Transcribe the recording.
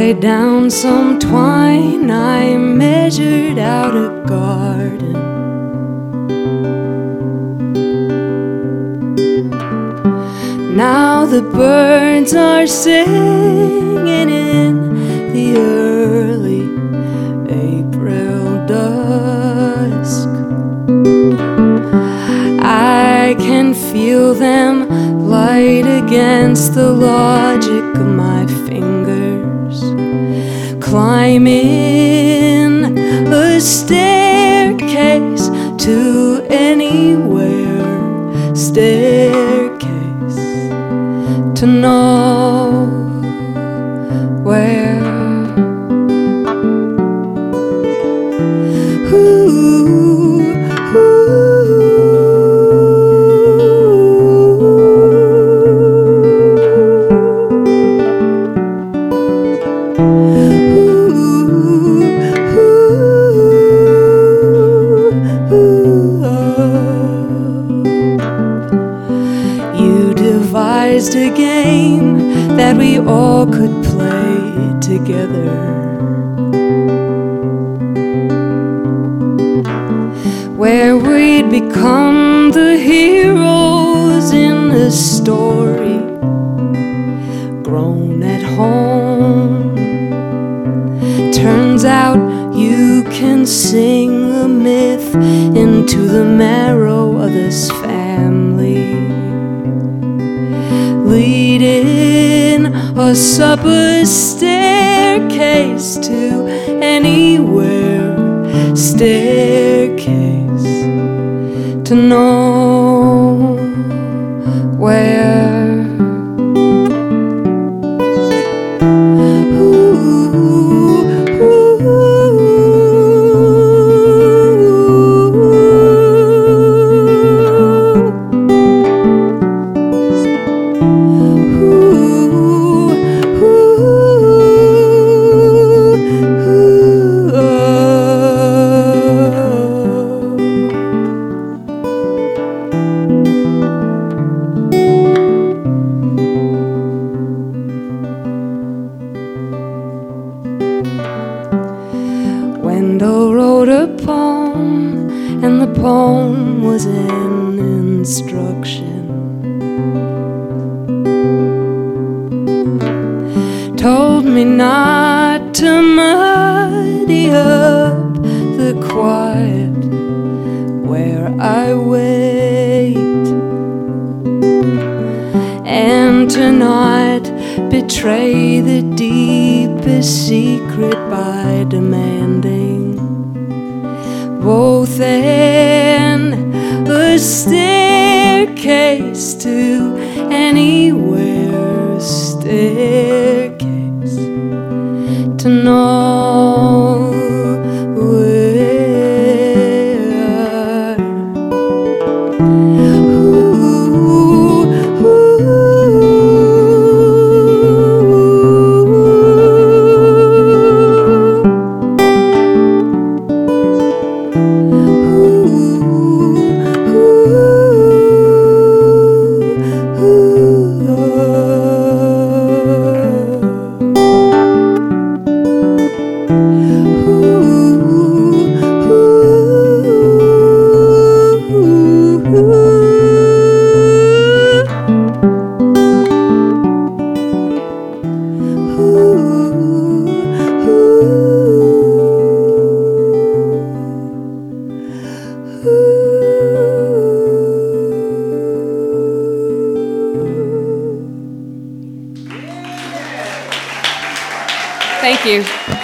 laid down some twine, I measured out a garden. Now the birds are singing in the early April dusk. I can feel them light against the logic of my fingers, climbing a staircase to anywhere, staircase to nowhere. You devised a game that we all could play together, where we'd become the heroes in a story grown at home. Turns out you can sing a myth into the marrow of this family, leading us up a staircase to anywhere, staircase to nowhere. Wendell wrote a poem, and the poem was an instruction. Told me not to muddy up the quiet where I wait, and to not betray the deepest secret by demanding both and a staircase to anywhere, staircase to nowhere. Thank you.